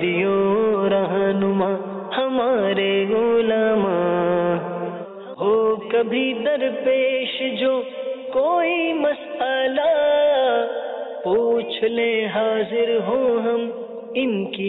दियो रहनुमा हमारे उलमा। हो कभी दरपेश जो कोई मसला, पूछ ले हाजिर हो हम इनकी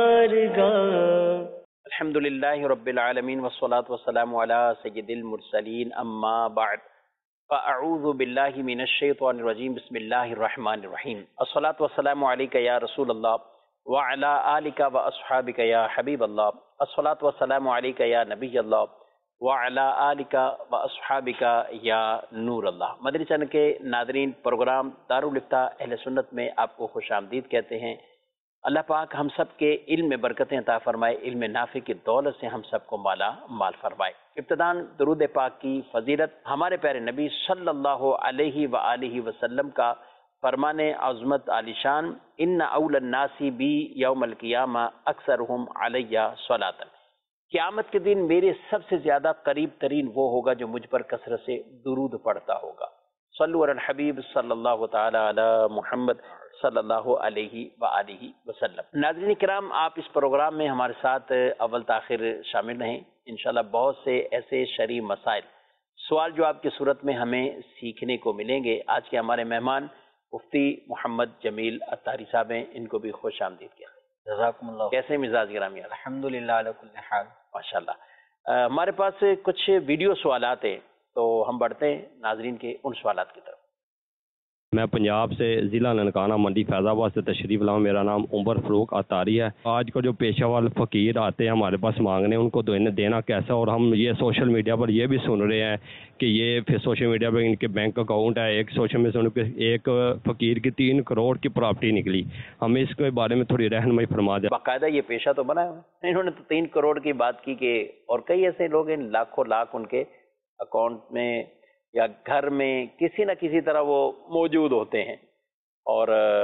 बारगाह। الحمدللہ رب العالمین والصلاة والسلام علی سید المرسلین اما بعد فاعوذ باللہ من الشیطان الرجیم بسم اللہ الرحمن الرحیم الصلاة والسلام علیک یا رسول اللہ وعلی آلک واصحابک یا حبیب اللہ الصلاة والسلام علیک یا نبی اللہ وعلی آلک واصحابک یا نور اللہ۔ مدنی چینل کے ناظرین، پروگرام دارالفتاء اہل سنت میں آپ کو خوش آمدید کہتے ہیں۔ اللہ پاک ہم سب کے علم میں برکتیں عطا فرمائے، علم نافع کی دولت سے ہم سب کو مالا مال فرمائے۔ ابتداً درود پاک کی فضیلت ہمارے پیارے نبی صلی اللہ علیہ وآلہ وسلم کا فرمان عظمت عالی شان، ان اول الناس بی یوم القیامہ اکثرہم علیہ صلاۃ، قیامت کے دن میرے سب سے زیادہ قریب ترین وہ ہوگا جو مجھ پر کثرت سے درود پڑھتا ہوگا۔ صلو علی الحبیب صلی اللہ تعالی علی محمد صلی اللہ علیہ وآلہ وسلم۔ ناظرین کرام، آپ اس پروگرام میں ہمارے ساتھ اول تاخیر شامل رہیں۔ انشاءاللہ بہت سے ایسے شرعی مسائل، سوال جو آپ کی صورت میں ہمیں سیکھنے کو ملیں گے۔ آج کے ہمارے مہمان مفتی محمد جمیل عطاری صاحب ہیں، ان کو بھی خوش آمدید کیا۔ جزاکم اللہ۔ کیسے مزاج گرامی؟ الحمدللہ علی کل حال۔ ماشاءاللہ۔ ہمارے پاس کچھ ویڈیو سوالات ہیں، تو ہم بڑھتے ہیں ناظرین کے ان سوالات کی طرف۔ میں پنجاب سے ضلع ننکانہ منڈی فیض آباد سے تشریف لاؤں۔ میرا نام عمر فروخ عطاری ہے۔ آج کا جو پیشہ ور فقیر آتے ہیں ہمارے پاس مانگنے، ان کو دینا کیسا؟ اور ہم یہ سوشل میڈیا پر یہ بھی سن رہے ہیں کہ یہ پھر سوشل میڈیا پر ان کے بینک اکاؤنٹ ہے، ایک سوشل میڈیا پہ ایک فقیر کی 3 کروڑ کی پراپرٹی نکلی۔ ہمیں اس کے بارے میں تھوڑی رہنمائی فرما دیں۔ باقاعدہ یہ پیشہ تو بنا ہے، انہوں نے تو 3 کروڑ کی بات کی کہ، اور کئی ایسے لوگ ہیں لاکھوں لاکھ ان کے اکاؤنٹ میں یا گھر میں کسی نہ کسی طرح وہ موجود ہوتے ہیں، اور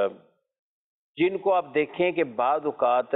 جن کو آپ دیکھیں کہ بعض اوقات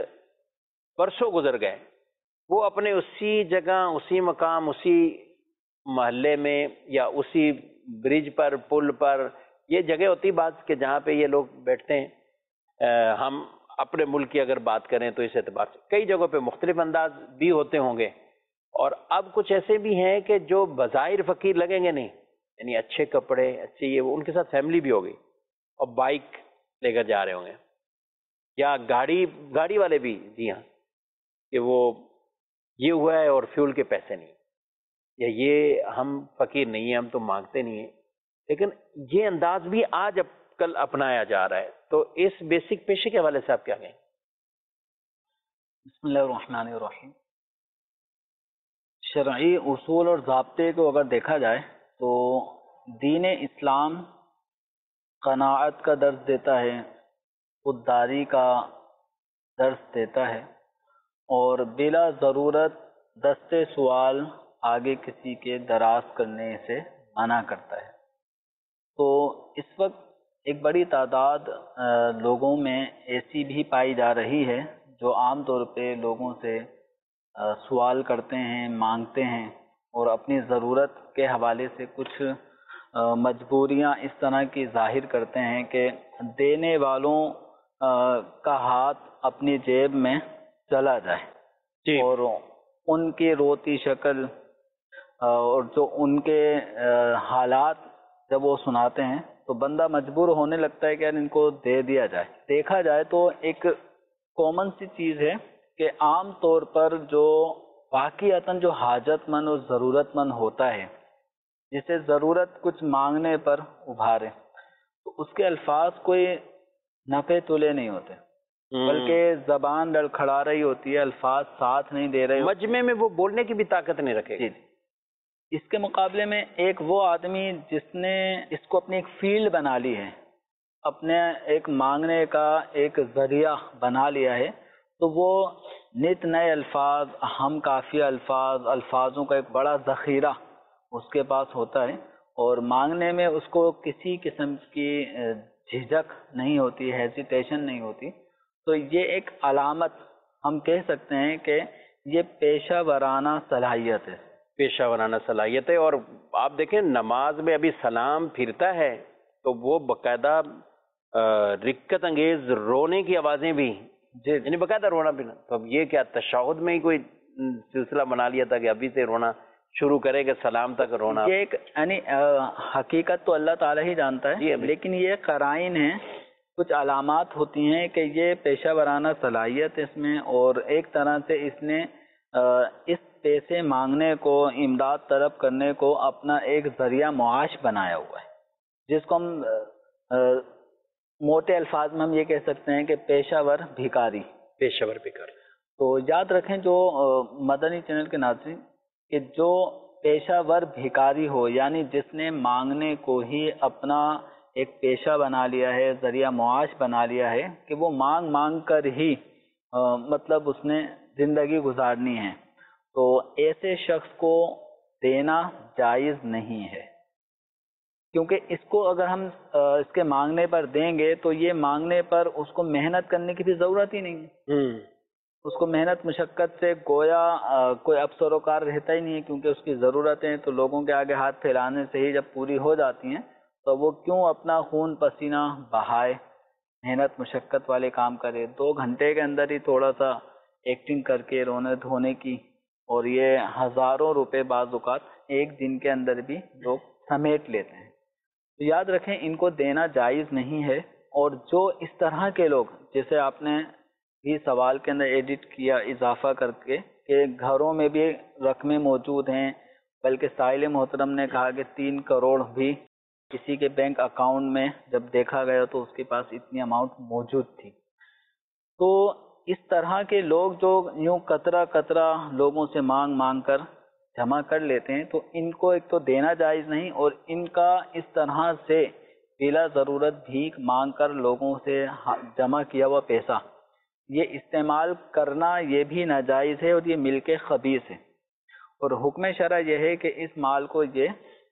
برسوں گزر گئے، وہ اپنے اسی جگہ، اسی مقام، اسی محلے میں یا اسی برج پر، پل پر، یہ جگہ ہوتی بعض کہ جہاں پہ یہ لوگ بیٹھتے ہیں۔ ہم اپنے ملک کی اگر بات کریں تو اس اعتبار سے کئی جگہوں پہ مختلف انداز بھی ہوتے ہوں گے، اور اب کچھ ایسے بھی ہیں کہ جو بظاہر فقیر لگیں گے نہیں، یعنی اچھے کپڑے، اچھے یہ وہ، ان کے ساتھ فیملی بھی ہوگی اور بائک لے کر جا رہے ہوں گے، یا گاڑی والے بھی، جی ہاں، کہ وہ یہ ہوا ہے اور فیول کے پیسے نہیں، یا یہ ہم فقیر نہیں ہیں، ہم تو مانگتے نہیں ہیں، لیکن یہ انداز بھی آج اب کل اپنایا جا رہا ہے۔ تو اس بیسک پیشے کے حوالے سے آپ کیا کہیں؟ بسم اللہ الرحمن الرحیم۔ شرعی اصول اور ضابطے کو اگر دیکھا جائے تو دین اسلام قناعت کا درس دیتا ہے، خودداری کا درس دیتا ہے، اور بلا ضرورت دست سوال آگے کسی کے دراز کرنے سے منع کرتا ہے۔ تو اس وقت ایک بڑی تعداد لوگوں میں ایسی بھی پائی جا رہی ہے جو عام طور پہ لوگوں سے سوال کرتے ہیں، مانگتے ہیں، اور اپنی ضرورت کے حوالے سے کچھ مجبوریاں اس طرح کی ظاہر کرتے ہیں کہ دینے والوں کا ہاتھ اپنی جیب میں چلا جائے، اور ان کی روتی شکل اور جو ان کے حالات جب وہ سناتے ہیں تو بندہ مجبور ہونے لگتا ہے کہ یار ان کو دے دیا جائے۔ دیکھا جائے تو ایک کامن سی چیز ہے کہ عام طور پر جو واقعتاً جو حاجت مند اور ضرورت مند ہوتا ہے، جسے ضرورت کچھ مانگنے پر ابھارے، تو اس کے الفاظ کوئی نفع تلے نہیں ہوتے، بلکہ زبان لڑکھڑا رہی ہوتی ہے، الفاظ ساتھ نہیں دے رہے، مجمع میں وہ بولنے کی بھی طاقت نہیں رکھے گا۔ اس کے مقابلے میں ایک وہ آدمی جس نے اس کو اپنی ایک فیلڈ بنا لی ہے، اپنے ایک مانگنے کا ایک ذریعہ بنا لیا ہے، تو وہ نت نئے الفاظ، ہم کافی الفاظوں کا ایک بڑا ذخیرہ اس کے پاس ہوتا ہے، اور مانگنے میں اس کو کسی قسم کی جھجک نہیں ہوتی، ہیزیٹیشن نہیں ہوتی۔ تو یہ ایک علامت ہم کہہ سکتے ہیں کہ یہ پیشہ ورانہ صلاحیت ہے، پیشہ ورانہ صلاحیت ہے۔ اور آپ دیکھیں نماز میں ابھی سلام پھرتا ہے تو وہ باقاعدہ رکت انگیز رونے کی آوازیں بھی جی یعنی باقاعدہ رونا پینا. تو اب یہ کیا تشہد میں ہی کوئی سلسلہ بنا لیا تھا کہ ابھی سے رونا شروع کرے کہ سلام تک رونا؟ یہ ایک یعنی حقیقت تو اللہ تعالیٰ ہی جانتا ہے، لیکن یہ قرائن ہیں، کچھ علامات ہوتی ہیں کہ یہ پیشہ ورانہ صلاحیت اس میں، اور ایک طرح سے اس نے اس پیسے مانگنے کو، امداد طلب کرنے کو اپنا ایک ذریعہ معاش بنایا ہوا ہے، جس کو ہم موٹے الفاظ میں ہم یہ کہہ سکتے ہیں کہ پیشہ ور بھکاری. پیشہ ور بھکاری. تو یاد رکھیں جو مدنی چینل کے ناظرین کہ جو پیشہ ور بھکاری ہو، یعنی جس نے مانگنے کو ہی اپنا ایک پیشہ بنا لیا ہے، ذریعہ معاش بنا لیا ہے، کہ وہ مانگ مانگ کر ہی مطلب اس نے زندگی گزارنی ہے، تو ایسے شخص کو دینا جائز نہیں ہے. کیونکہ اس کو اگر ہم اس کے مانگنے پر دیں گے تو یہ مانگنے پر اس کو محنت کرنے کی بھی ضرورت ہی نہیں ہے. اس کو محنت مشقت سے گویا کوئی افسر و کار رہتا ہی نہیں ہے، کیونکہ اس کی ضرورتیں تو لوگوں کے آگے ہاتھ پھیلانے سے ہی جب پوری ہو جاتی ہیں تو وہ کیوں اپنا خون پسینہ بہائے، محنت مشقت والے کام کرے. 2 گھنٹے کے اندر ہی تھوڑا سا ایکٹنگ کر کے رونے دھونے کی، اور یہ ہزاروں روپے بعض اوقات ایک دن کے اندر بھی لوگ سمیٹ لیتے ہیں. تو یاد رکھیں ان کو دینا جائز نہیں ہے. اور جو اس طرح کے لوگ، جیسے آپ نے بھی سوال کے اندر ایڈٹ کیا اضافہ کر کے کہ گھروں میں بھی رقمیں موجود ہیں، بلکہ سائل محترم نے کہا کہ 3 کروڑ بھی کسی کے بینک اکاؤنٹ میں جب دیکھا گیا تو اس کے پاس اتنی اماؤنٹ موجود تھی. تو اس طرح کے لوگ جو یوں قطرہ قطرہ لوگوں سے مانگ مانگ کر جمع کر لیتے ہیں، تو ان کو ایک تو دینا جائز نہیں، اور ان کا اس طرح سے بلا ضرورت بھیک مانگ کر لوگوں سے جمع کیا ہوا پیسہ یہ استعمال کرنا یہ بھی ناجائز ہے، اور یہ ملک خبیث ہے. اور حکم شرع یہ ہے کہ اس مال کو یہ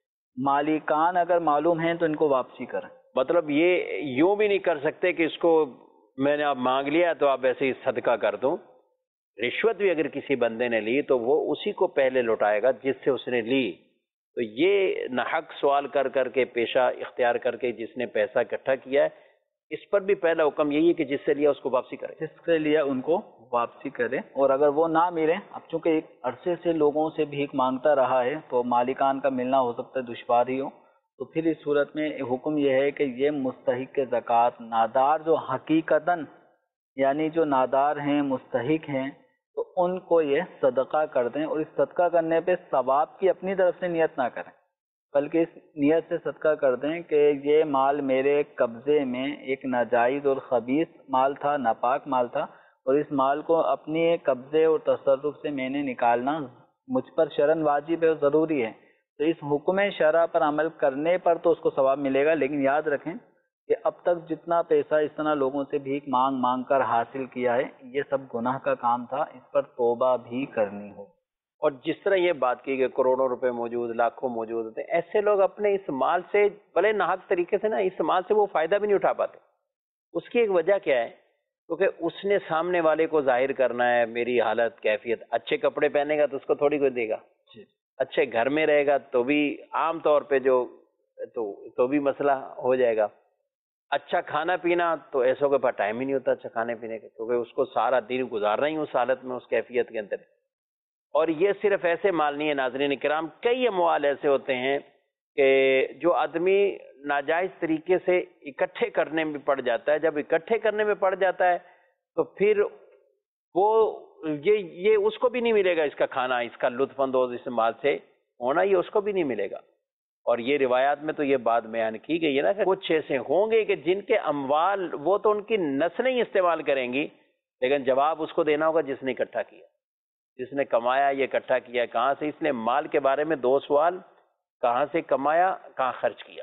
مالکان اگر معلوم ہیں تو ان کو واپسی کریں. مطلب یہ یوں بھی نہیں کر سکتے کہ اس کو میں نے اب مانگ لیا تو آپ ایسے ہی صدقہ کر دوں. رشوت بھی اگر کسی بندے نے لی تو وہ اسی کو پہلے لوٹائے گا جس سے اس نے لی. تو یہ ناحق سوال کر کر کے پیشہ اختیار کر کے جس نے پیسہ اکٹھا کیا ہے، اس پر بھی پہلا حکم یہی ہے کہ جس سے لیا اس کو واپسی کرے. جس سے لیا ان کو واپسی کرے. اور اگر وہ نہ ملے، اب چونکہ ایک عرصے سے لوگوں سے بھیک مانگتا رہا ہے تو مالکان کا ملنا ہو سکتا ہے دشوار ہی ہو، تو پھر اس صورت میں حکم یہ ہے کہ یہ مستحق زکوٰۃ نادار جو حقیقتاً یعنی جو نادار ہیں مستحق ہیں تو ان کو یہ صدقہ کر دیں. اور اس صدقہ کرنے پہ ثواب کی اپنی طرف سے نیت نہ کریں، بلکہ اس نیت سے صدقہ کر دیں کہ یہ مال میرے قبضے میں ایک ناجائز اور خبیث مال تھا، ناپاک مال تھا، اور اس مال کو اپنے قبضے اور تصرف سے میں نے نکالنا مجھ پر شرعاً واجب ہے اور ضروری ہے. تو اس حکم شرع پر عمل کرنے پر تو اس کو ثواب ملے گا. لیکن یاد رکھیں کہ اب تک جتنا پیسہ اس طرح لوگوں سے بھیک مانگ مانگ کر حاصل کیا ہے یہ سب گناہ کا کام تھا، اس پر توبہ بھی کرنی ہو. اور جس طرح یہ بات کی کہ کروڑوں روپے موجود، لاکھوں موجود ہوتے ہیں، ایسے لوگ اپنے اس مال سے بڑے ناحق طریقے سے اس مال سے وہ فائدہ بھی نہیں اٹھا پاتے. اس کی ایک وجہ کیا ہے؟ کیونکہ اس نے سامنے والے کو ظاہر کرنا ہے میری حالت کیفیت. اچھے کپڑے پہنے گا تو اس کو تھوڑی کوئی دے گا، اچھے گھر میں رہے گا تو بھی عام طور پہ جو تو بھی مسئلہ ہو جائے گا. اچھا کھانا پینا تو ایسوں کے پاس ٹائم ہی نہیں ہوتا اچھا کھانے پینے کا، کیونکہ اس کو سارا دن گزارنا ہی اس حالت میں اس کیفیت کے اندر. اور یہ صرف ایسے مال نہیں ہے ناظرین کرام، کئی اموال ایسے ہوتے ہیں کہ جو آدمی ناجائز طریقے سے اکٹھے کرنے میں پڑ جاتا ہے. جب اکٹھے کرنے میں پڑ جاتا ہے تو پھر وہ یہ اس کو بھی نہیں ملے گا، اس کا کھانا، اس کا لطف اندوز اس مال سے ہونا یہ اس کو بھی نہیں ملے گا. اور یہ روایات میں تو یہ بات بیان کی گئی ہے نا کہ کچھ ایسے ہوں گے کہ جن کے اموال وہ تو ان کی نسلیں ہی استعمال کریں گی، لیکن جواب اس کو دینا ہوگا جس نے اکٹھا کیا، جس نے کمایا یہ اکٹھا کیا کہاں سے. اس لیے مال کے بارے میں 2 سوال، کہاں سے کمایا، کہاں خرچ کیا.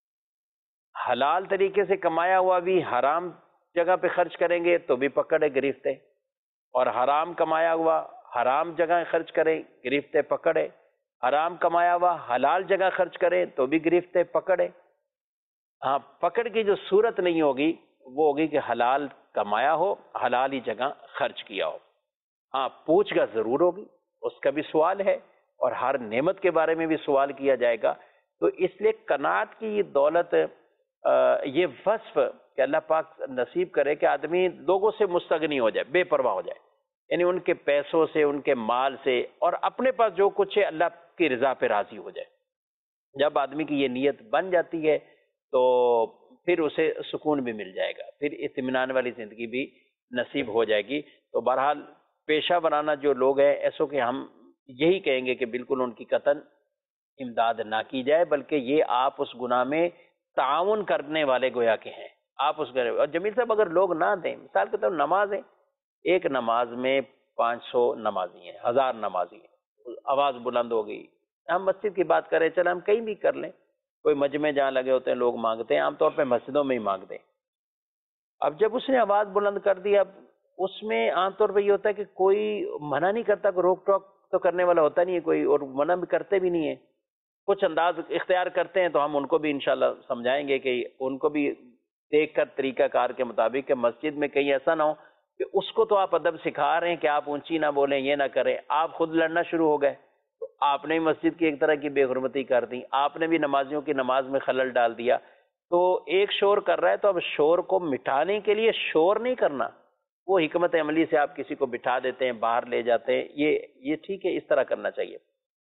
حلال طریقے سے کمایا ہوا بھی حرام جگہ پہ خرچ کریں گے تو بھی پکڑ ہے، گرفت ہے. اور حرام کمایا ہوا حرام جگہ خرچ کریں، گرفت ہے، پکڑ ہے. حرام کمایا ہوا حلال جگہ خرچ کریں تو بھی گرفت ہے، پکڑ ہے. ہاں، پکڑ کی جو صورت نہیں ہوگی وہ ہوگی کہ حلال کمایا ہو، حلال ہی جگہ خرچ کیا ہو. ہاں، پوچھ گچھ ضرور ہوگی، اس کا بھی سوال ہے، اور ہر نعمت کے بارے میں بھی سوال کیا جائے گا. تو اس لیے قناعت کی یہ دولت، یہ وصف کہ اللہ پاک نصیب کرے کہ آدمی لوگوں سے مستغنی ہو جائے، بے پرواہ ہو جائے، یعنی ان کے پیسوں سے، ان کے مال سے، اور اپنے پاس جو کچھ ہے اللہ کی رضا پہ راضی ہو جائے۔ جب آدمی کی یہ نیت بن جاتی ہے تو پھر اسے سکون بھی مل جائے گا، پھر اطمینان والی زندگی بھی نصیب ہو جائے گی۔ تو بہرحال پیشہ ورانہ جو لوگ ہیں ایسوں کے ہم یہی کہیں گے کہ بالکل ان کی قطعاً امداد نہ کی جائے، بلکہ یہ آپ اس گناہ میں تعاون کرنے والے گویا کے ہیں۔ آپ اس گناہ، اور جمیل صاحب اگر لوگ نہ دیں، مثال کے طور پر نمازیں، ایک نماز میں 500 نمازی ہیں، 1000 نمازی ہیں، آواز بلند ہو گئی، ہم مسجد کی بات کریں، چلے ہم کہیں بھی کر لیں، کوئی مجمع جہاں لگے ہوتے ہیں لوگ مانگتے ہیں، عام طور پہ مسجدوں میں ہی مانگتے ہیں۔ اب جب اس نے آواز بلند کر دی، اب اس میں عام طور پہ یہ ہوتا ہے کہ کوئی منع نہیں کرتا، کوئی روک ٹوک تو کرنے والا ہوتا نہیں ہے کوئی، اور منع بھی کرتے بھی نہیں ہے، کچھ انداز اختیار کرتے ہیں تو ہم ان کو بھی انشاءاللہ سمجھائیں گے کہ ان کو بھی دیکھ کر طریقہ کار کے مطابق کہ مسجد میں کہیں ایسا نہ ہو کہ اس کو تو آپ ادب سکھا رہے ہیں کہ آپ اونچی نہ بولیں، یہ نہ کریں، آپ خود لڑنا شروع ہو گئے، تو آپ نے مسجد کی ایک طرح کی بے حرمتی کر دی، آپ نے بھی نمازیوں کی نماز میں خلل ڈال دیا۔ تو ایک شور کر رہا ہے تو اب شور کو مٹانے کے لیے شور نہیں کرنا، وہ حکمت عملی سے آپ کسی کو بٹھا دیتے ہیں، باہر لے جاتے ہیں، یہ ٹھیک ہے، اس طرح کرنا چاہیے۔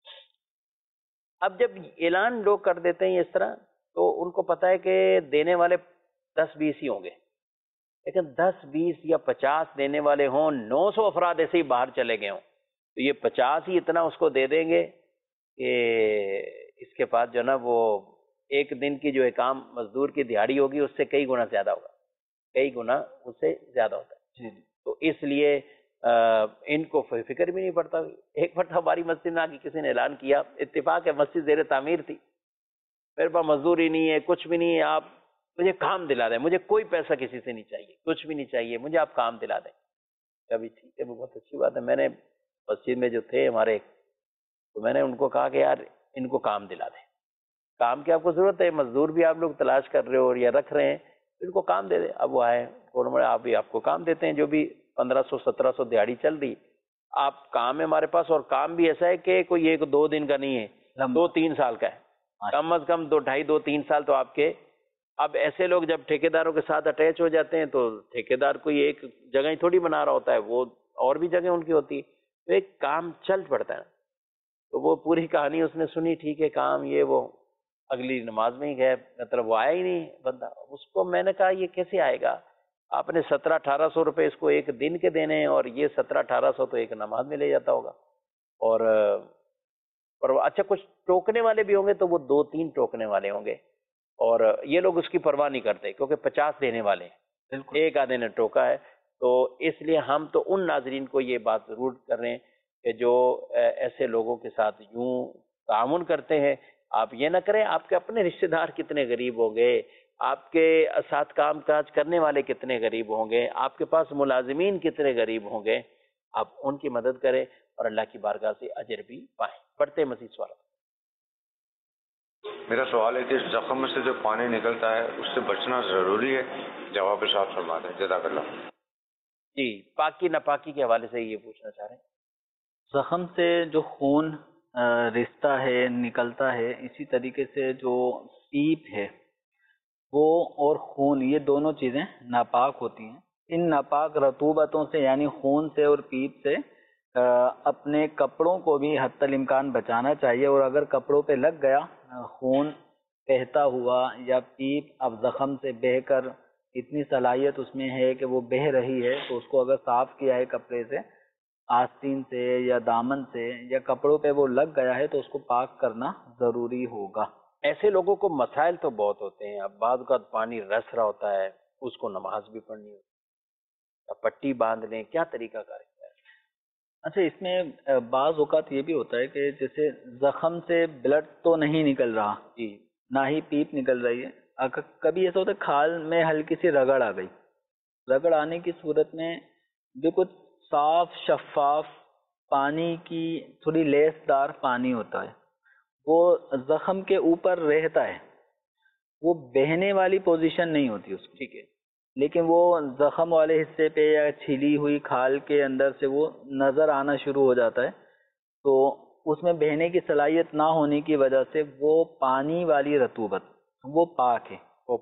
اب جب اعلان لوگ کر دیتے ہیں اس طرح تو ان کو پتہ ہے کہ دینے والے 10-20 ہی ہوں گے، لیکن 10-20 یا 50 دینے والے ہوں، 900 افراد ایسے ہی باہر چلے گئے ہوں، تو یہ 50 ہی اتنا اس کو دے دیں گے کہ اس کے بعد جو ہے نا وہ ایک دن کی جو کام مزدور کی دیہاڑی ہوگی اس سے کئی گنا زیادہ ہوگا، کئی گنا اس سے زیادہ ہوتا ہے۔ تو اس لیے ان کو فکر بھی نہیں پڑتا۔ ایک مرتبہ ہماری مسجد میں آگے کسی نے اعلان کیا، اتفاق ہے مسجد زیر تعمیر تھی، میرے پاس مزدوری نہیں ہے، کچھ بھی نہیں ہے، آپ مجھے کام دلا دیں، مجھے کوئی پیسہ کسی سے نہیں چاہیے، کچھ بھی نہیں چاہیے، مجھے آپ کام دلا دیں۔ کبھی ٹھیک ہے، وہ بہت اچھی بات ہے۔ میں نے مسجد میں جو تھے ہمارے، تو میں نے ان کو کہا کہ یار ان کو کام دلا دیں، کام کی آپ کو ضرورت ہے، مزدور بھی آپ لوگ تلاش کر رہے ہو یا رکھ رہے ہیں، ان کو کام دے دیں۔ اب وہ آئے، آپ کو کام دیتے ہیں، جو بھی 1500-1700 دیہاڑی چل رہی، آپ کام ہے ہمارے پاس، اور کام بھی ایسا ہے کہ کوئی 1-2 دن کا نہیں ہے، 2-3 سال کا ہے، کم از کم 2-2.5-3 سال تو آپ کے۔ اب ایسے لوگ جب ٹھیکیداروں کے ساتھ اٹیچ ہو جاتے ہیں تو ٹھیکیدار کوئی ایک جگہ ہی تھوڑی بنا رہا ہوتا ہے، وہ اور بھی جگہ ان کی ہوتی ہے، تو ایک کام چل پڑتا ہے۔ تو وہ پوری کہانی اس نے سنی، ٹھیک ہے کام یہ وہ، اگلی نماز میں ہی گئے، مطلب وہ آیا ہی نہیں بندہ۔ اس کو میں نے کہا یہ کیسے آئے گا، آپ نے 1700-1800 روپے اس کو ایک دن کے دینے ہیں، اور یہ 1700-1800 تو ایک نماز میں لے جاتا ہوگا۔ اور اچھا کچھ ٹوکنے والے بھی ہوں گے تو وہ 2-3 ٹوکنے والے ہوں گے، اور یہ لوگ اس کی پرواہ نہیں کرتے کیونکہ 50 دینے والے ہیں، ایک آدھے نے ٹوکا ہے۔ تو اس لیے ہم تو ان ناظرین کو یہ بات ضرور کر رہے ہیں کہ جو ایسے لوگوں کے ساتھ یوں تعاون کرتے ہیں، آپ یہ نہ کریں، آپ کے اپنے رشتہ دار کتنے غریب ہوں گے، آپ کے ساتھ کام کاج کرنے والے کتنے غریب ہوں گے، آپ کے پاس ملازمین کتنے غریب ہوں گے، آپ ان کی مدد کریں اور اللہ کی بارگاہ سے اجر بھی پائیں۔ پڑھتے مزید سوال۔ میرا سوال ہے کہ زخم میں سے جو پانی نکلتا ہے اس سے بچنا ضروری ہے؟ جواب صاحب فرما دیں، جزاک اللہ۔ جی، پاکی ناپاکی کے حوالے سے یہ پوچھنا چاہ رہے ہیں۔ زخم سے جو خون رشتہ ہے، نکلتا ہے، اسی طریقے سے جو پیپ ہے وہ اور خون، یہ دونوں چیزیں ناپاک ہوتی ہیں۔ ان ناپاک رطوبتوں سے یعنی خون سے اور پیپ سے اپنے کپڑوں کو بھی حتی الامکان بچانا چاہیے، اور اگر کپڑوں پہ لگ گیا خون بہتا ہوا یا پیپ اب زخم سے بہہ کر اتنی صلاحیت اس میں ہے کہ وہ بہہ رہی ہے، تو اس کو اگر صاف کیا ہے کپڑے سے، آستین سے یا دامن سے، یا کپڑوں پہ وہ لگ گیا ہے، تو اس کو پاک کرنا ضروری ہوگا۔ ایسے لوگوں کو مسائل تو بہت ہوتے ہیں، اب بعض اوقات پانی رس رہا ہوتا ہے، اس کو نماز بھی پڑھنی ہوتی ہے، پٹی باندھ لیں، کیا طریقہ کار ہے؟ اچھا، اس میں بعض اوقات یہ بھی ہوتا ہے کہ جیسے زخم سے بلڈ تو نہیں نکل رہا، جی، نہ ہی پیپ نکل رہی ہے، اگر کبھی ایسا ہوتا ہے کھال میں ہلکی سی رگڑ آ گئی، رگڑ آنے کی صورت میں جو کچھ صاف شفاف پانی کی تھوڑی لیس دار پانی ہوتا ہے، وہ زخم کے اوپر رہتا ہے، وہ بہنے والی پوزیشن نہیں ہوتی اس کی، ٹھیک ہے، لیکن وہ زخم والے حصے پہ یا چھلی ہوئی کھال کے اندر سے وہ نظر آنا شروع ہو جاتا ہے، تو اس میں بہنے کی صلاحیت نہ ہونے کی وجہ سے وہ پانی والی رطوبت وہ پاک ہے، وہ پاک،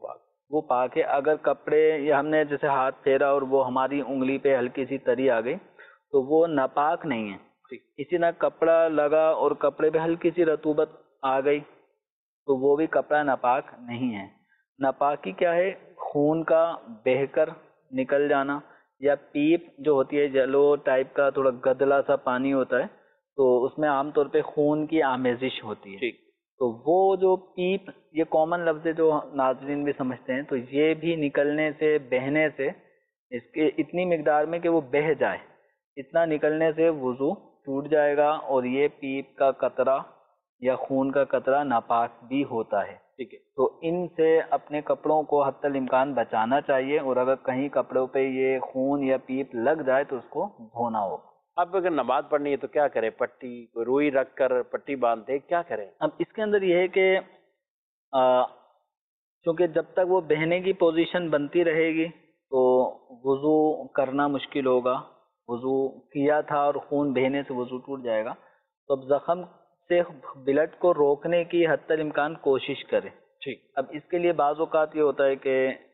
وہ پاک ہے. اگر کپڑے یا ہم نے جیسے ہاتھ پھیرا اور وہ ہماری انگلی پہ ہلکی سی تری آ گئی تو وہ ناپاک نہیں ہے. اسی طرح کپڑا لگا اور کپڑے پہ ہلکی سی رطوبت آ گئی تو وہ بھی کپڑا ناپاک نہیں ہے. ناپاکی کیا ہے؟ خون کا بہہ کر نکل جانا، یا پیپ جو ہوتی ہے جلو ٹائپ کا تھوڑا گدلا سا پانی ہوتا ہے تو اس میں عام طور پہ خون کی آمیزش ہوتی ہے. تو وہ جو پیپ، یہ کامن لفظ ہے جو ناظرین بھی سمجھتے ہیں، تو یہ بھی نکلنے سے، بہنے سے، اس کے اتنی مقدار میں کہ وہ بہہ جائے، اتنا نکلنے سے وضو ٹوٹ جائے گا، اور یہ پیپ کا قطرہ یا خون کا قطرہ ناپاک بھی ہوتا ہے. ٹھیک ہے، تو ان سے اپنے کپڑوں کو حتی الامکان بچانا چاہیے، اور اگر کہیں کپڑوں پہ یہ خون یا پیپ لگ جائے تو اس کو دھونا ہوگا. اب اگر نماز پڑھنی ہے تو کیا کرے؟ پٹی، کوئی روئی رکھ کر پٹی باندھے، کیا کریں؟ اب اس کے اندر یہ ہے کہ چونکہ جب تک وہ بہنے کی پوزیشن بنتی رہے گی تو وضو کرنا مشکل ہوگا. وضو کیا تھا اور خون بہنے سے وضو ٹوٹ جائے گا، تو اب زخم سے بلڈ کو روکنے کی حتی الامکان کوشش کرے. ٹھیک. اب اس کے لیے بعض اوقات یہ ہوتا ہے کہ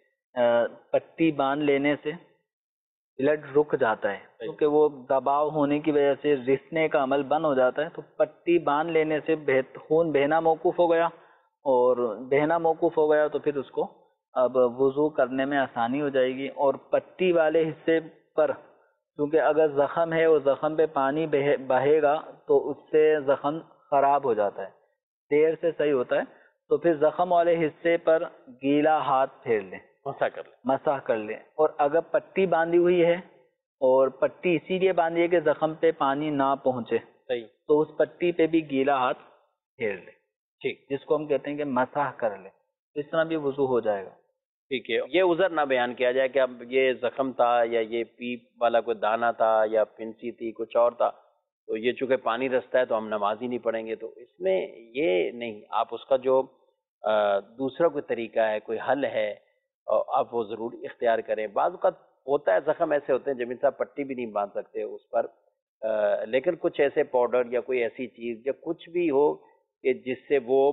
پٹی باندھ لینے سے بلڈ رک جاتا ہے، کیونکہ وہ دباؤ ہونے کی وجہ سے رسنے کا عمل بند ہو جاتا ہے. تو پٹی باندھ لینے سے خون بہنا موقوف ہو گیا، اور بہنا موقوف ہو گیا تو پھر اس کو اب وضو کرنے میں آسانی ہو جائے گی. اور پٹی والے حصے پر کیونکہ اگر زخم ہے اور زخم پہ پانی بہے گا تو اس سے زخم خراب ہو جاتا ہے، دیر سے صحیح ہوتا ہے. تو پھر زخم والے حصے پر گیلا ہاتھ پھیر لیں، مسح کر لیں. اور اگر پٹی باندھی ہوئی ہے اور پٹی اسی لیے باندھی ہے کہ زخم پہ پانی نہ پہنچے، تو اس پٹی پہ بھی گیلا ہاتھ پھیر لیں. ٹھیک، جس کو ہم کہتے ہیں کہ مسح کر لیں. اس طرح بھی وضو ہو جائے گا. ٹھیک ہے. یہ عذر نہ بیان کیا جائے کہ اب یہ زخم تھا یا یہ پیپ والا کوئی دانہ تھا یا پھنسی تھی، کچھ اور تھا، تو یہ چونکہ پانی رستا ہے تو ہم نماز ہی نہیں پڑھیں گے. تو اس میں یہ نہیں، آپ اس کا جو دوسرا کوئی طریقہ ہے، کوئی حل ہے، آپ وہ ضرور اختیار کریں. بعض اوقات ہوتا ہے زخم ایسے ہوتے ہیں جمین صاحب پٹی بھی نہیں باندھ سکتے اس پر، لیکن کچھ ایسے پاؤڈر یا کوئی ایسی چیز یا کچھ بھی ہو کہ جس سے وہ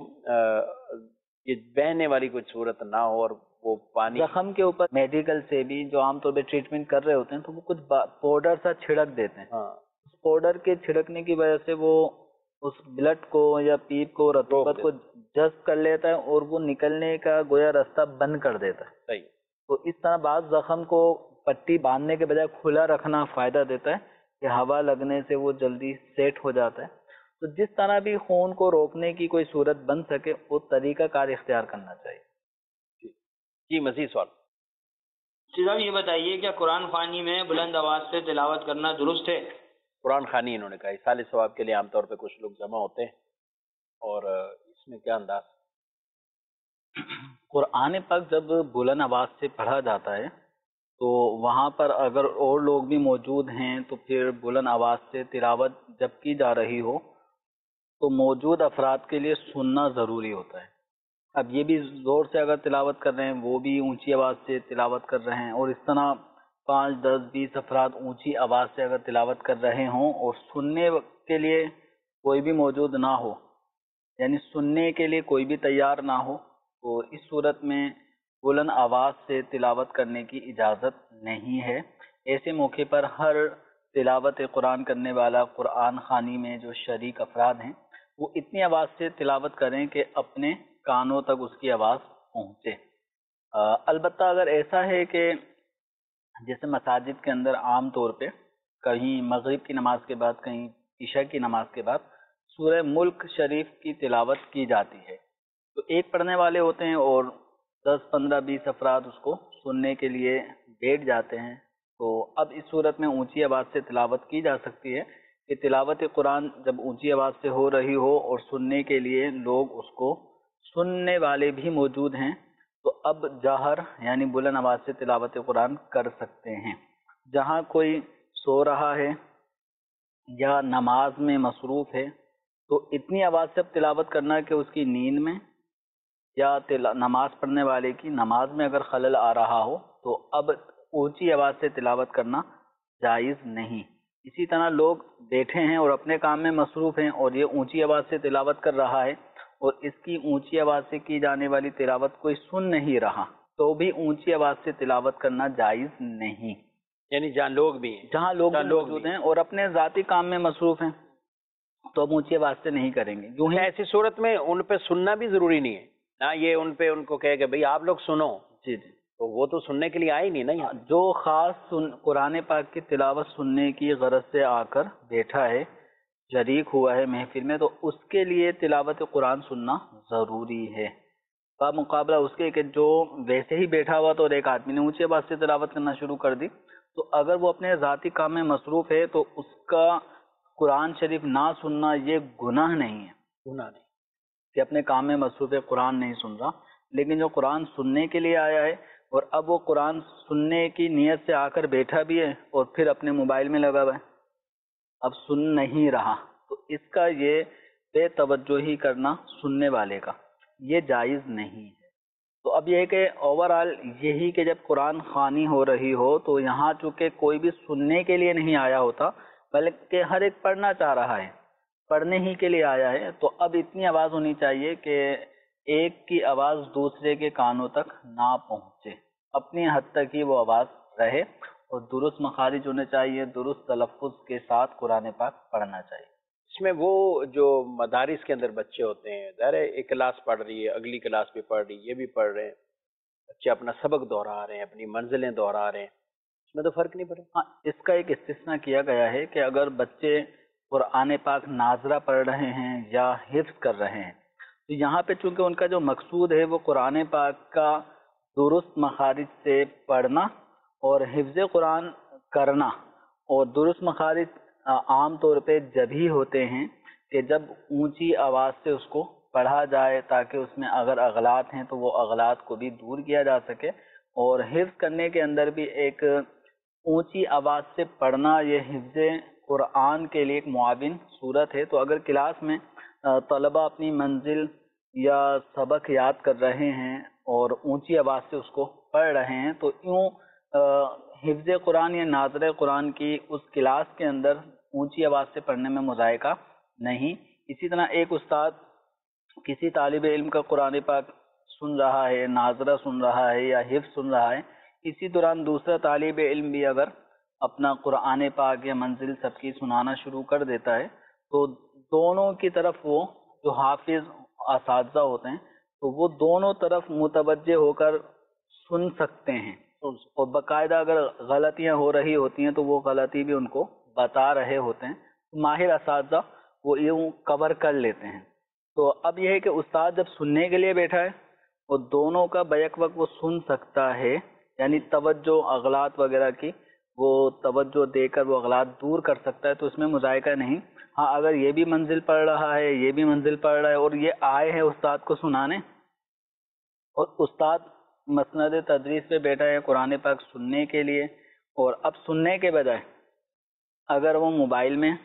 یہ بہنے والی کوئی صورت نہ ہو اور وہ پانی زخم کے اوپر میڈیکل سے بھی جو عام طور پہ ٹریٹمنٹ کر رہے ہوتے ہیں تو وہ کچھ پاؤڈر سا چھڑک دیتے ہیں. اس پاؤڈر کے چھڑکنے کی وجہ سے وہ اس بلڈ کو یا پیپ کو، رطوبت کو جذب کر لیتا ہے اور وہ نکلنے کا گویا راستہ بند کر دیتا ہے. صحیح. تو اس طرح بعض زخم کو پٹی باندھنے کے بجائے کھلا رکھنا فائدہ دیتا ہے کہ ہوا لگنے سے وہ جلدی سیٹ ہو جاتا ہے. تو جس طرح بھی خون کو روکنے کی کوئی صورت بن سکے وہ طریقہ کار اختیار کرنا چاہیے. جی مزید سوال. صاحب یہ بتائیے کیا قرآن خوانی میں بلند آواز سے تلاوت کرنا درست ہے؟ قرآن خوانی انہوں نے کہا اصال ثواب کے لیے عام طور پہ کچھ لوگ جمع ہوتے ہیں، اور اس میں کیا انداز؟ قرآن پاک جب بلند آواز سے پڑھا جاتا ہے تو وہاں پر اگر اور لوگ بھی موجود ہیں تو پھر بلند آواز سے تلاوت جب کی جا رہی ہو تو موجود افراد کے لیے سننا ضروری ہوتا ہے. اب یہ بھی زور سے اگر تلاوت کر رہے ہیں، وہ بھی اونچی آواز سے تلاوت کر رہے ہیں، اور اس طرح 5, 10, 20 افراد اونچی آواز سے اگر تلاوت کر رہے ہوں اور سننے کے لیے کوئی بھی موجود نہ ہو، یعنی سننے کے لیے کوئی بھی تیار نہ ہو، تو اس صورت میں بلند آواز سے تلاوت کرنے کی اجازت نہیں ہے. ایسے موقع پر ہر تلاوت قرآن کرنے والا قرآن خوانی میں جو شریک افراد ہیں وہ اتنی آواز سے تلاوت کریں کہ اپنے کانوں تک اس کی آواز پہنچے. البتہ اگر ایسا ہے کہ جیسے مساجد کے اندر عام طور پہ کہیں مغرب کی نماز کے بعد، کہیں عشاء کی نماز کے بعد سورہ ملک شریف کی تلاوت کی جاتی ہے، تو ایک پڑھنے والے ہوتے ہیں اور 10, 15, 20 افراد اس کو سننے کے لیے بیٹھ جاتے ہیں. تو اب اس صورت میں اونچی آواز سے تلاوت کی جا سکتی ہے کہ تلاوت قرآن جب اونچی آواز سے ہو رہی ہو اور سننے کے لیے لوگ اس کو سننے والے بھی موجود ہیں تو اب جہر یعنی بلند آواز سے تلاوت قرآن کر سکتے ہیں. جہاں کوئی سو رہا ہے یا نماز میں مصروف ہے تو اتنی آواز سے تلاوت کرنا کہ اس کی نیند میں یا نماز پڑھنے والے کی نماز میں اگر خلل آ رہا ہو تو اب اونچی آواز سے تلاوت کرنا جائز نہیں. اسی طرح لوگ بیٹھے ہیں اور اپنے کام میں مصروف ہیں اور یہ اونچی آواز سے تلاوت کر رہا ہے اور اس کی اونچی آواز سے کی جانے والی تلاوت کوئی سن نہیں رہا تو بھی اونچی آواز سے تلاوت کرنا جائز نہیں، یعنی جہاں لوگ بھی ہیں، جہاں لوگ جہاں لوگ موجود بھی ہیں اور اپنے ذاتی کام میں مصروف ہیں تو ہم اونچی آواز سے نہیں کریں گے. یوں ہی ایسی صورت میں ان پہ سننا بھی ضروری نہیں ہے نہ، یہ ان کو کہے کہ بھئی آپ لوگ سنو، جی جی تو وہ تو سننے کے لیے آئے نہیں نا یہاں. جو خاص قرآن پاک کی تلاوت سننے کی غرض سے آ کر بیٹھا ہے، شریک ہوا ہے محفل میں، تو اس کے لیے تلاوت قرآن سننا ضروری ہے، بمقابلہ اس کے کہ جو ویسے ہی بیٹھا ہوا تو اور ایک آدمی نے اونچی آواز سے تلاوت کرنا شروع کر دی، تو اگر وہ اپنے ذاتی کام میں مصروف ہے تو اس کا قرآن شریف نہ سننا یہ گناہ نہیں ہے گناہ نہیں. کہ اپنے کام میں مصروف ہے، قرآن نہیں سن رہا. لیکن جو قرآن سننے کے لیے آیا ہے اور اب وہ قرآن سننے کی نیت سے آ کر بیٹھا بھی ہے اور پھر اپنے موبائل میں لگا ہوا ہے، اب سن نہیں رہا، تو اس کا یہ بے توجہی کرنا سننے والے کا یہ جائز نہیں ہے. تو اب یہ ہے کہ اوورآل یہی کہ جب قرآن خوانی ہو رہی ہو تو یہاں چونکہ کوئی بھی سننے کے لیے نہیں آیا ہوتا بلکہ ہر ایک پڑھنا چاہ رہا ہے، پڑھنے ہی کے لیے آیا ہے، تو اب اتنی آواز ہونی چاہیے کہ ایک کی آواز دوسرے کے کانوں تک نہ پہنچے، اپنی حد تک ہی وہ آواز رہے اور درست مخارج ہونے چاہیے، درست تلفظ کے ساتھ قرآن پاک پڑھنا چاہیے. اس میں وہ جو مدارس کے اندر بچے ہوتے ہیں، ظاہر ہے ایک کلاس پڑھ رہی ہے، اگلی کلاس بھی پڑھ رہی ہے، یہ بھی پڑھ رہے ہیں، بچے اپنا سبق دہرا رہے ہیں، اپنی منزلیں دہرا رہے ہیں، اس میں تو فرق نہیں پڑے. ہاں، اس کا ایک استثناء کیا گیا ہے کہ اگر بچے قرآن پاک ناظرہ پڑھ رہے ہیں یا حفظ کر رہے ہیں تو یہاں پہ چونکہ ان کا جو مقصود ہے وہ قرآن پاک کا درست مخارج سے پڑھنا اور حفظ قرآن کرنا، اور درست مخارج عام طور پہ جب ہی ہوتے ہیں کہ جب اونچی آواز سے اس کو پڑھا جائے تاکہ اس میں اگر اغلاط ہیں تو وہ اغلاط کو بھی دور کیا جا سکے. اور حفظ کرنے کے اندر بھی ایک اونچی آواز سے پڑھنا یہ حفظ قرآن کے لیے ایک معاون صورت ہے. تو اگر کلاس میں طلبہ اپنی منزل یا سبق یاد کر رہے ہیں اور اونچی آواز سے اس کو پڑھ رہے ہیں تو یوں حفظ قرآن یا ناظر قرآن کی اس کلاس کے اندر اونچی آواز سے پڑھنے میں مذائقہ نہیں. اسی طرح ایک استاد کسی طالب علم کا قرآن پاک سن رہا ہے، ناظرہ سن رہا ہے یا حفظ سن رہا ہے، اسی دوران دوسرا طالب علم بھی اگر اپنا قرآن پاک یا منزل سب کی سنانا شروع کر دیتا ہے تو دونوں کی طرف وہ جو حافظ اساتذہ ہوتے ہیں تو وہ دونوں طرف متوجہ ہو کر سن سکتے ہیں، اور باقاعدہ اگر غلطیاں ہو رہی ہوتی ہیں تو وہ غلطی بھی ان کو بتا رہے ہوتے ہیں. ماہر اساتذہ وہ یوں کور کر لیتے ہیں. تو اب یہ ہے کہ استاد جب سننے کے لیے بیٹھا ہے وہ دونوں کا بیک وقت وہ سن سکتا ہے، یعنی توجہ اغلاط وغیرہ کی وہ توجہ دے کر وہ اغلاط دور کر سکتا ہے، تو اس میں مذائقہ نہیں. ہاں اگر یہ بھی منزل پڑھ رہا ہے، یہ بھی منزل پڑھ رہا ہے اور یہ آئے ہیں استاد کو سنانے اور استاد مسند تدریس پہ بیٹھا ہے قرآن پاک سننے کے لیے، اور اب سننے کے بجائے اگر وہ موبائل میں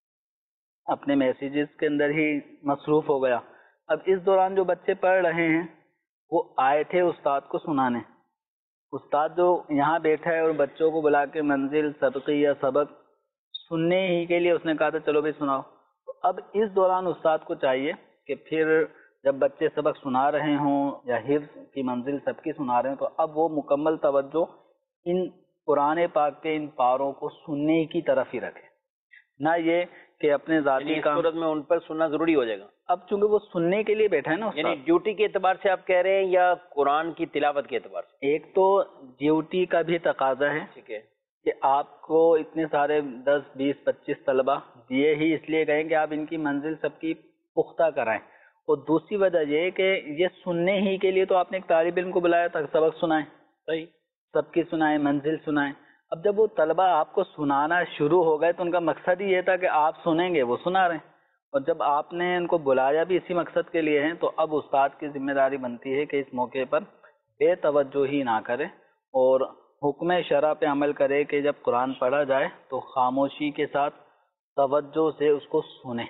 اپنے میسیجز کے اندر ہی مصروف ہو گیا، اب اس دوران جو بچے پڑھ رہے ہیں وہ آئے تھے استاد کو سنانے، استاد جو یہاں بیٹھا ہے اور بچوں کو بلا کے منزل سبقی یا سبق سننے ہی کے لیے اس نے کہا تھا چلو بھائی سناؤ، تو اب اس دوران استاد کو چاہیے کہ پھر جب بچے سبق سنا رہے ہوں یا حفظ کی منزل سب کی سنا رہے ہوں تو اب وہ مکمل توجہ ان قرآن پاک کے ان پاروں کو سننے کی طرف ہی رکھے، نہ یہ کہ اپنے ذاتی اس کام. صورت میں ان پر سننا ضروری ہو جائے گا. اب چونکہ وہ سننے کے لیے بیٹھا ہے نا یعنی استاد، ڈیوٹی کے اعتبار سے آپ کہہ رہے ہیں یا قرآن کی تلاوت کے اعتبار سے؟ ایک تو ڈیوٹی کا بھی تقاضا ہے ٹھیک ہے کہ آپ کو اتنے سارے 10 20 25 طلبہ دیے ہی اس لیے گئے کہ آپ ان کی منزل سب کی پختہ کرائیں، اور دوسری وجہ یہ کہ یہ سننے ہی کے لیے تو آپ نے ایک طالب علم کو بلایا تھا سبق سنائیں، صحیح، سب کی سنائیں، منزل سنائیں. اب جب وہ طلبہ آپ کو سنانا شروع ہو گئے تو ان کا مقصد ہی یہ تھا کہ آپ سنیں گے، وہ سنا رہے ہیں، اور جب آپ نے ان کو بلایا بھی اسی مقصد کے لیے ہیں تو اب استاد کی ذمہ داری بنتی ہے کہ اس موقع پر بے توجہی نہ کرے اور حکم شرع پہ عمل کرے کہ جب قرآن پڑھا جائے تو خاموشی کے ساتھ توجہ سے اس کو سنیں.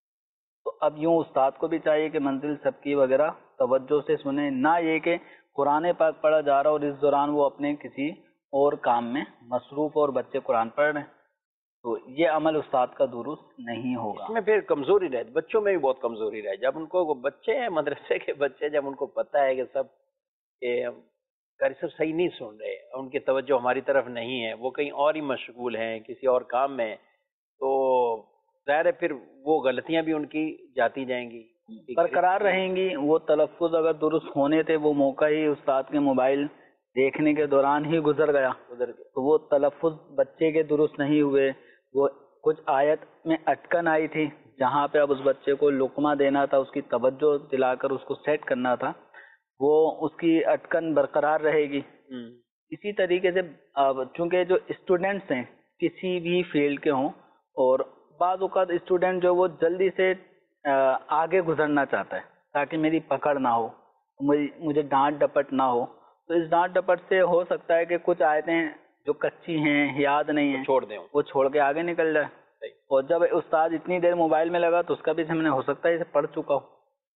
تو اب یوں استاد کو بھی چاہیے کہ منزل سب کی وغیرہ توجہ سے سنیں، نہ یہ کہ قرآن پاک پڑھا جا رہا اور اس دوران وہ اپنے کسی اور کام میں مصروف اور بچے قرآن پڑھ رہے ہیں، تو یہ عمل استاد کا درست نہیں ہوگا. اس میں پھر کمزوری رہتی، بچوں میں بھی بہت کمزوری رہے. جب ان کو بچے ہیں مدرسے کے بچے، جب ان کو پتہ ہے کہ سب کہ कारी साहब सही नहीं सुन रहे, उनकी तवज्जो हमारी तरफ नहीं है, वो कहीं और ही मशगूल हैं, किसी और काम में, तो ज़ाहिर है फिर वो गलतियां भी उनकी जाती जाएंगी, बरकरार रहेंगी। वो तलफ़ुज़ अगर दुरुस्त होने थे, वो मौका ही उस्ताद के मोबाइल देखने के दौरान ही गुजर गया, तो वो तलफ़ुज़ बच्चे के दुरुस्त नहीं हुए। वो कुछ आयत में अटकन आई थी, जहाँ पे अब उस बच्चे को लुक़मा देना था, उसकी तवज्जो दिलाकर उसको सेट करना था, वो उसकी अटकन बरकरार रहेगी। इसी तरीके से अब चूंकि जो स्टूडेंट्स हैं किसी भी फील्ड के हों, और बाज़ औक़ात स्टूडेंट जो वो जल्दी से आगे गुजरना चाहता है ताकि मेरी पकड़ ना हो, मुझे डांट डपट ना हो, तो इस डांट डपट से हो सकता है कि कुछ आयतें जो कच्ची हैं, याद नहीं है, छोड़ दें, वो छोड़ के आगे निकल जाए। और जब उस्ताद इतनी देर मोबाइल में लगा तो उसका भी हमने हो सकता है इसे पढ़ चुका हो।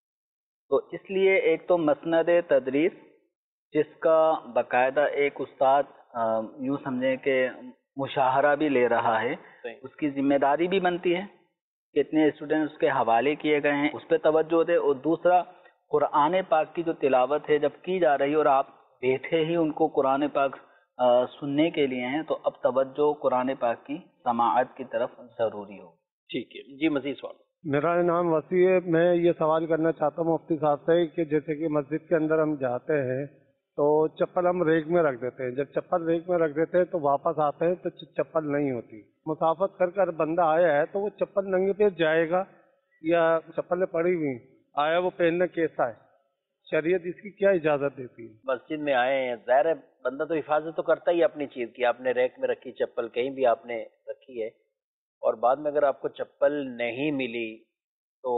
तो इसलिए एक तो मसनद तदरीस, जिसका बाकायदा एक उस्ताद यूँ समझें कि मुशाहरा भी ले रहा है, उसकी जिम्मेदारी भी बनती है, कितने स्टूडेंट्स उसके हवाले किए गए हैं, उस पर तवज्जो दे। और दूसरा, कुरान पाक की जो तिलावत है जब की जा रही है और आप बैठे ही उनको कुरान पाक सुनने के लिए हैं, तो अब तवज्जो कुरान पाक की समाअत की तरफ ज़रूरी हो। ठीक है जी, मज़ीद सवाल। मेरा नाम वसी है। मैं ये सवाल करना चाहता हूँ मुफ्ती साहब से कि जैसे कि मस्जिद के अंदर हम जाते हैं तो चप्पल हम रेक में रख देते हैं, जब चप्पल रेक में रख देते हैं तो वापस आते हैं तो चप्पल नहीं होती। मुसाफत कर बंदा आया है तो वो चप्पल नंगे पे जाएगा या चप्पलें पड़ी हुई आया वो पहनना कैसा है, शरीयत इसकी क्या इजाज़त देती है? मस्जिद में आए हैं, ज़ाहिर है बंदा तो हिफाजत तो करता ही है अपनी चीज़ की। आपने रैक में रखी चप्पल, कहीं भी आपने रखी है, और बाद में अगर आपको चप्पल नहीं मिली तो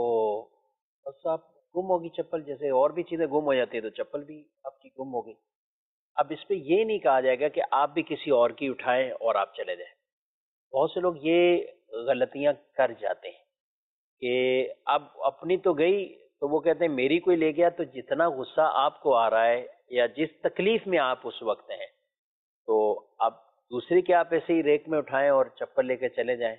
बस आप गुम होगी चप्पल, जैसे और भी चीज़ें गुम हो जाती है तो चप्पल भी आपकी गुम हो गई। अब इस पे ये नहीं कहा जाएगा कि आप भी किसी और की उठाएं और आप चले जाएं। बहुत से लोग ये गलतियां कर जाते हैं कि अब अपनी तो गई, तो वो कहते हैं मेरी कोई ले गया, तो जितना गुस्सा आपको आ रहा है या जिस तकलीफ में आप उस वक्त हैं, तो अब दूसरे के आप ऐसे ही रेक में उठाएं और चप्पल लेके चले जाएं,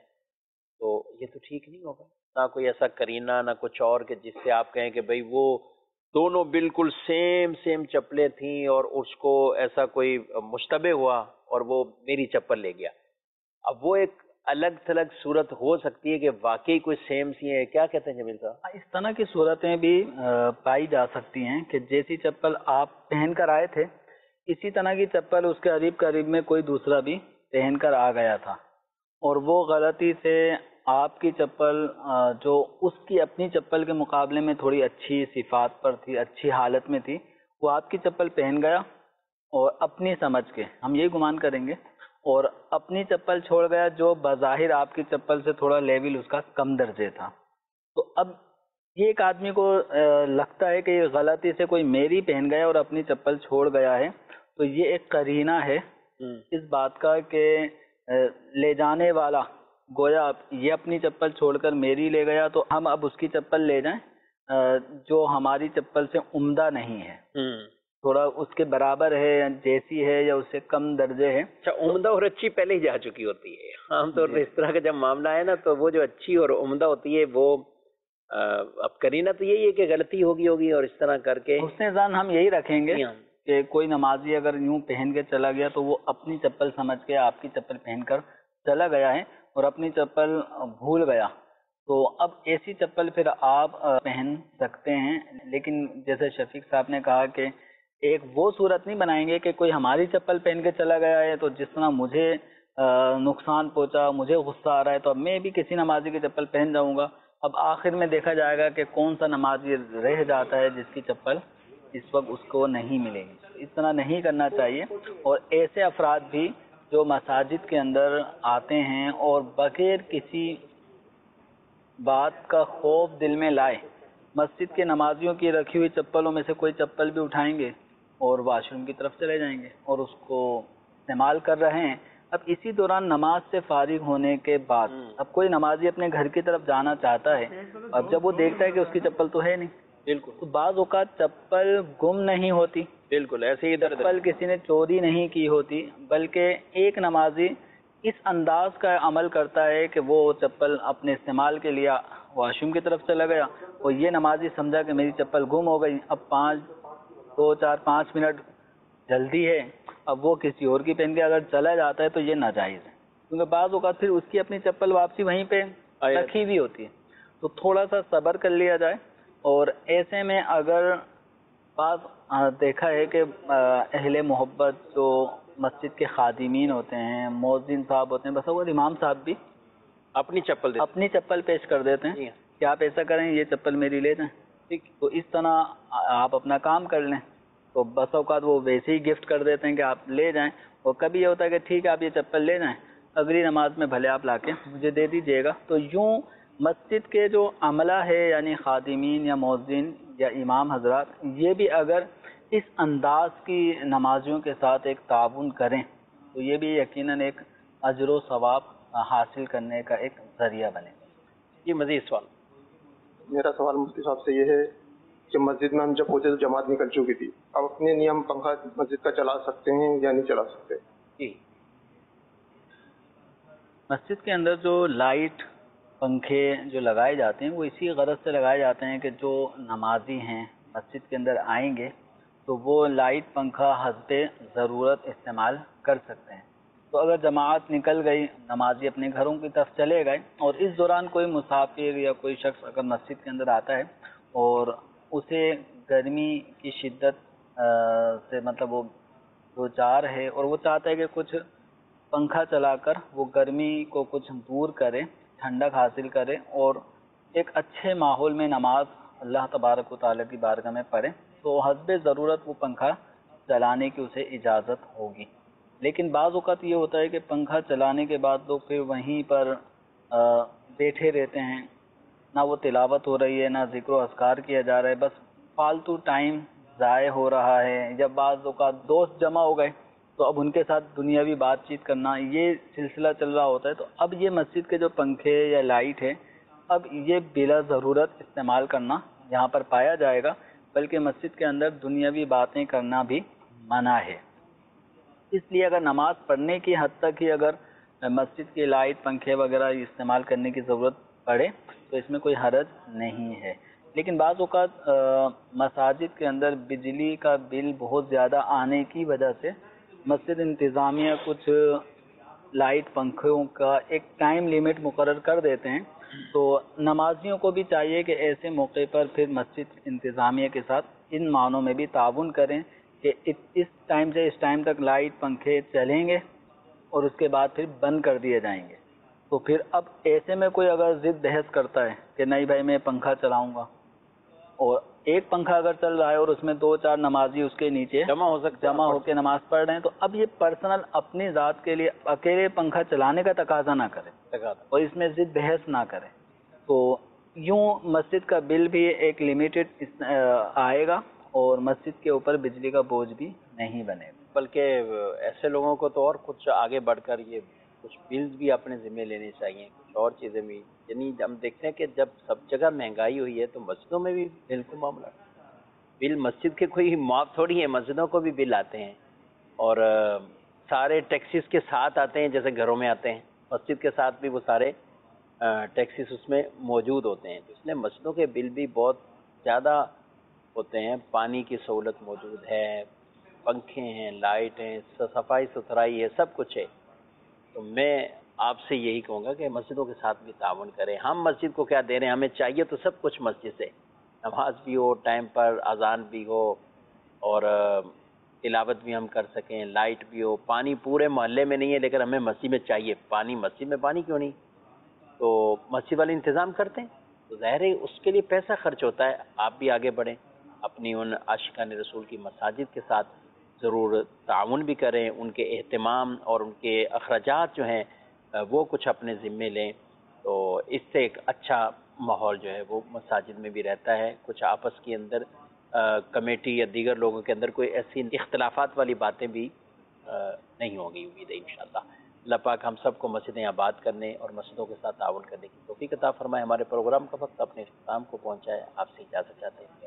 तो ये तो ठीक नहीं होगा। ना कोई ऐसा करीना, ना कुछ और कि जिससे आप कहें कि भाई वो दोनों बिल्कुल सेम चप्पलें थीं और उसको ऐसा कोई मुश्तबे हुआ और वो मेरी चप्पल ले गया। अब वो एक अलग थलग सूरत हो सकती है कि वाकई कोई सेम सी है। क्या कहते हैं जमील साहब? इस तरह की सूरतें भी पाई जा सकती हैं कि जैसी चप्पल आप पहन कर आए थे, इसी तरह की चप्पल उसके करीब में कोई दूसरा भी पहन कर आ गया था, और वो गलती से आपकी चप्पल जो उसकी अपनी चप्पल के मुकाबले में थोड़ी अच्छी सिफात पर थी, अच्छी हालत में थी, वो आपकी चप्पल पहन गया और अपनी समझ के हम ये गुमान करेंगे, और अपनी चप्पल छोड़ गया जो बज़ाहिर आपकी चप्पल से थोड़ा लेवल उसका कम दर्जे था। तो अब ये एक आदमी को लगता है कि ये गलती से कोई मेरी पहन गया और अपनी चप्पल छोड़ गया है, तो ये एक करीना है इस बात का कि ले जाने वाला गोया ये अपनी चप्पल छोड़कर मेरी ले गया, तो हम अब उसकी चप्पल ले जाएं जो हमारी चप्पल से उम्दा नहीं है, थोड़ा उसके बराबर है, जैसी है या उससे कम दर्जे है। अच्छा, उम्दा और अच्छी पहले ही जा चुकी होती है आमतौर पर। इस तरह का जब मामला है ना, तो वो जो अच्छी और उम्दा होती है वो अब करीना तो यही है कि गलती होगी और इस तरह करके उसने जान हम यही रखेंगे कि कोई नमाजी अगर यूं पहन के चला गया तो वो अपनी चप्पल समझ के आपकी चप्पल पहनकर चला गया है और अपनी चप्पल भूल गया, तो अब ऐसी चप्पल फिर आप पहन सकते हैं। लेकिन जैसे शफीक साहब ने कहा कि एक वो सूरत नहीं बनाएंगे कि कोई हमारी चप्पल पहन के चला गया है, तो जिस तरह मुझे नुकसान पहुंचा, मुझे गुस्सा आ रहा है, तो अब मैं भी किसी नमाजी की चप्पल पहन जाऊंगा। अब आखिर में देखा जाएगा कि कौन सा नमाजी रह जाता है जिसकी चप्पल इस वक्त उसको नहीं मिलेगी। इस तरह नहीं करना चाहिए। और ऐसे अफराद भी जो मसाजिद के अंदर आते हैं और बगैर किसी बात का खौफ दिल में लाए मस्जिद के नमाजियों की रखी हुई चप्पलों में से कोई चप्पल भी उठाएंगे और वाशरूम की तरफ चले जाएंगे और उसको इस्तेमाल कर रहे हैं। अब इसी दौरान नमाज से फारिग होने के बाद अब कोई नमाजी अपने घर की तरफ जाना चाहता है, अब जब वो देखता है कि उसकी चप्पल तो है नहीं, बिल्कुल, तो बाज़ औक़ात चप्पल गुम नहीं होती, बिल्कुल ऐसे ही चप्पल किसी ने चोरी नहीं की होती, बल्कि एक नमाजी इस अंदाज का अमल करता है कि वो चप्पल अपने इस्तेमाल के लिए वॉशरूम की तरफ चला गया और ये नमाजी समझा कि मेरी चप्पल गुम हो गई। अब 2, 4, 5 मिनट جلدی ہے اب وہ کسی اور کی پہن کے اگر چلا جاتا ہے تو یہ ناجائز ہے، کیونکہ بعض اوقات پھر اس کی اپنی چپل واپسی وہیں پہ رکھی ہوئی ہوتی ہے، تو تھوڑا سا صبر کر لیا جائے. اور ایسے میں اگر بعض دیکھا ہے کہ اہل محبت جو مسجد کے خادمین ہوتے ہیں، مؤذن صاحب ہوتے ہیں، بس وہ امام صاحب بھی اپنی چپل پیش کر دیتے ہیں کہ آپ ایسا کریں یہ چپل میری لے جائیں، ٹھیک، تو اس طرح آپ اپنا کام کر لیں. تو بس اوقات وہ ویسے ہی گفٹ کر دیتے ہیں کہ آپ لے جائیں، اور کبھی یہ ہوتا ہے کہ ٹھیک ہے آپ یہ چپل لے جائیں، اگلی نماز میں بھلے آپ لا کے مجھے دے دیجیے گا. تو یوں مسجد کے جو عملہ ہے یعنی خادمین یا مؤذن یا امام حضرات، یہ بھی اگر اس انداز کی نمازیوں کے ساتھ ایک تعاون کریں تو یہ بھی یقیناً ایک اجر و ثواب حاصل کرنے کا ایک ذریعہ بنے. یہ مزید سوال. میرا سوال مفتی صاحب سے یہ ہے کہ مسجد میں ہم جب پہنچے تو جماعت نکل چکی تھی، اب اپنے نیم پنکھا مسجد کا چلا سکتے ہیں یا نہیں چلا سکتے؟ جی، مسجد کے اندر جو لائٹ پنکھے جو لگائے جاتے ہیں وہ اسی غرض سے لگائے جاتے ہیں کہ جو نمازی ہیں مسجد کے اندر آئیں گے تو وہ لائٹ پنکھا حسب ضرورت استعمال کر سکتے ہیں. تو اگر جماعت نکل گئی، نمازی اپنے گھروں کی طرف چلے گئے، اور اس دوران کوئی مسافر یا کوئی شخص اگر مسجد کے اندر آتا ہے اور اسے گرمی کی شدت سے مطلب وہ دو چار ہے اور وہ چاہتا ہے کہ کچھ پنکھا چلا کر وہ گرمی کو کچھ دور کرے، ٹھنڈک حاصل کرے اور ایک اچھے ماحول میں نماز اللہ تبارک و تعالیٰ کی بارگاہ میں پڑھے، تو حسب ضرورت وہ پنکھا چلانے کی اسے اجازت ہوگی. لیکن بعض اوقات یہ ہوتا ہے کہ پنکھا چلانے کے بعد لوگ پھر وہیں پر بیٹھے رہتے ہیں، نہ وہ تلاوت ہو رہی ہے نہ ذکر و اذکار کیا جا رہا ہے، بس فالتو ٹائم ضائع ہو رہا ہے. جب بعض اوقات دوست جمع ہو گئے تو اب ان کے ساتھ دنیاوی بات چیت کرنا یہ سلسلہ چل رہا ہوتا ہے، تو اب یہ مسجد کے جو پنکھے یا لائٹ ہے اب یہ بلا ضرورت استعمال کرنا یہاں پر پایا جائے گا، بلکہ مسجد کے اندر دنیاوی باتیں کرنا بھی منع ہے. اس لیے اگر نماز پڑھنے کی حد تک ہی اگر مسجد کی لائٹ پنکھے وغیرہ استعمال کرنے کی ضرورت پڑے تو اس میں کوئی حرج نہیں ہے. لیکن بعض اوقات مساجد کے اندر بجلی کا بل بہت زیادہ آنے کی وجہ سے مسجد انتظامیہ کچھ لائٹ پنکھوں کا ایک ٹائم لیمٹ مقرر کر دیتے ہیں، تو نمازیوں کو بھی چاہیے کہ ایسے موقع پر پھر مسجد انتظامیہ کے ساتھ ان معنوں میں بھی تعاون کریں کہ اس ٹائم سے اس ٹائم تک لائٹ پنکھے چلیں گے اور اس کے بعد پھر بند کر دیے جائیں گے. تو پھر اب ایسے میں کوئی اگر ضد بحث کرتا ہے کہ نہیں بھائی میں پنکھا چلاؤں گا، اور ایک پنکھا اگر چل رہا ہے اور اس میں دو چار نمازی اس کے نیچے جمع ہو کے نماز پڑھ رہے ہیں، تو اب یہ پرسنل اپنی ذات کے لیے اکیلے پنکھا چلانے کا تقاضا نہ کرے اور اس میں ضد بحث نہ کرے. تو یوں مسجد کا بل بھی ایک لمیٹڈ آئے گا اور مسجد کے اوپر بجلی کا بوجھ بھی نہیں بنے گا. بلکہ ایسے لوگوں کو تو اور کچھ آگے بڑھ کر یہ کچھ بلز بھی اپنے ذمہ لینے چاہیے، کچھ اور چیزیں بھی. یعنی ہم دیکھتے ہیں کہ جب سب جگہ مہنگائی ہوئی ہے تو مسجدوں میں بھی بالکل معاملہ بل مسجد کے کوئی معاف تھوڑی ہے، مسجدوں کو بھی بل آتے ہیں اور سارے ٹیکسیز کے ساتھ آتے ہیں جیسے گھروں میں آتے ہیں، مسجد کے ساتھ بھی وہ سارے ٹیکسیز اس میں موجود ہوتے ہیں. اس لیے مسجدوں کے بل بھی بہت زیادہ ہوتے ہیں. پانی کی سہولت موجود ہے، پنکھے ہیں، لائٹ ہیں، صفائی ستھرائی ہے، سب کچھ ہے. تو میں آپ سے یہی کہوں گا کہ مسجدوں کے ساتھ بھی تعاون کریں. ہم مسجد کو کیا دے رہے ہیں؟ ہمیں چاہیے تو سب کچھ مسجد سے، نماز بھی ہو ٹائم پر، اذان بھی ہو اور تلاوت بھی ہم کر سکیں، لائٹ بھی ہو. پانی پورے محلے میں نہیں ہے لیکن ہمیں مسجد میں چاہیے پانی. مسجد میں پانی کیوں نہیں؟ تو مسجد والے انتظام کرتے ہیں، تو ظاہر ہے اس کے لیے پیسہ خرچ ہوتا ہے. آپ بھی آگے بڑھیں، اپنی ان عاشقان رسول کی مساجد کے ساتھ ضرور تعاون بھی کریں، ان کے اہتمام اور ان کے اخراجات جو ہیں وہ کچھ اپنے ذمے لیں. تو اس سے ایک اچھا ماحول جو ہے وہ مساجد میں بھی رہتا ہے. کچھ آپس کے اندر کمیٹی یا دیگر لوگوں کے اندر کوئی ایسی اختلافات والی باتیں بھی نہیں ہوں گی، امید ہے انشاءاللہ. اللہ پاک ہم سب کو مسجدیں آباد کرنے اور مسجدوں کے ساتھ تعاون کرنے کی توفیق عطا فرمائے. ہمارے پروگرام کا وقت اپنے اختتام کو پہنچائے. آپ سے اجازت چاہتے ہیں.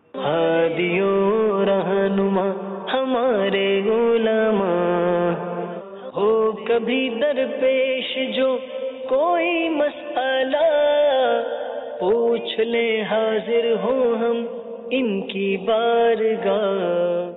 ہادیو رہنما ہمارے علماء ہو کبھی درپیش جو کوئی مسئلہ پوچھ لے حاضر ہو ہم ان کی بارگاہ.